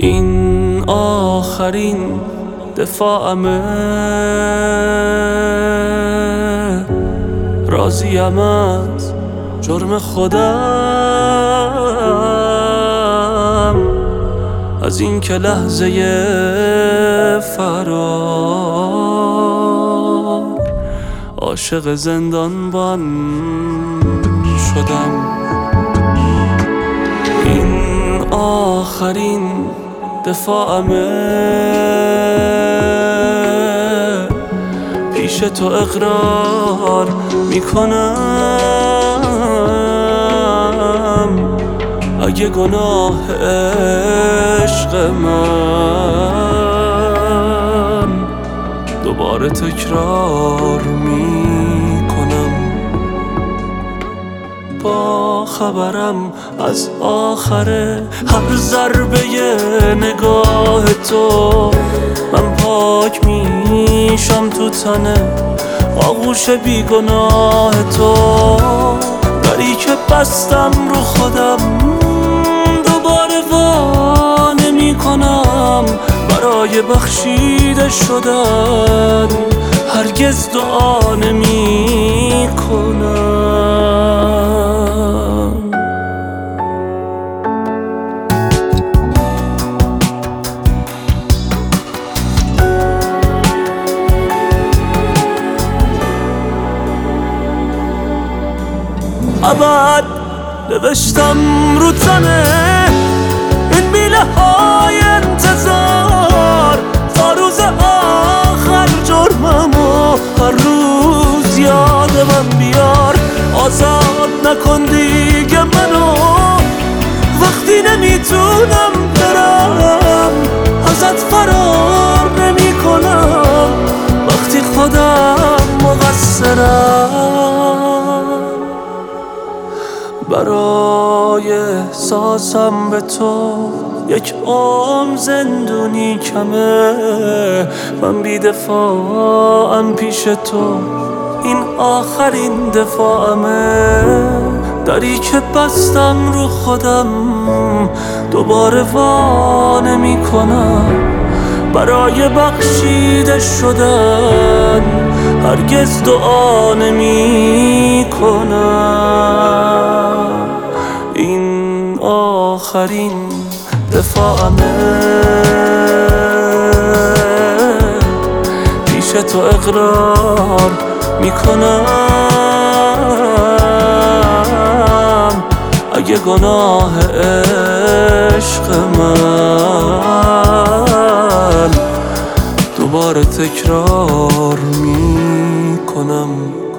این آخرین دفاعمه، راضیم از جرم خودم، از این که لحظه فرار عاشق زندانبان شدم. این آخرین دفاعمه، پیش تو اقرار میکنم، اگه گناه عشق من دوباره تکرار میکنم. با خبرم از آخر هر ضربه نگاه تو، من پاک میشم تو تنه آغوش بیگناه تو. دری که بستم رو خودم دوباره وا نمی‌کنم، برای بخشیده شدن هرگز دعا نمی‌کنم. ابد نوشتم رو تنه این میله های انتظار، تا روز آخر جرممو هر روز یاد من بیار. آزاد نکن دیگه منو وقتی نمیتونم برم، ازت فرار نمی کنم وقتی خودم مقصرم. برای احساسم به تو یک عمر زندونی کمه، من بی دفاعم پیش تو، این آخرین دفاعمه. دری که بستم رو خودم دوباره وا نمی کنم، برای بخشیده شدن هرگز دعا نمی کنم. این آخرین دفاعمه، پیش تو اقرار میکنم، اگه گناه عشق من دوباره تکرار میکنم.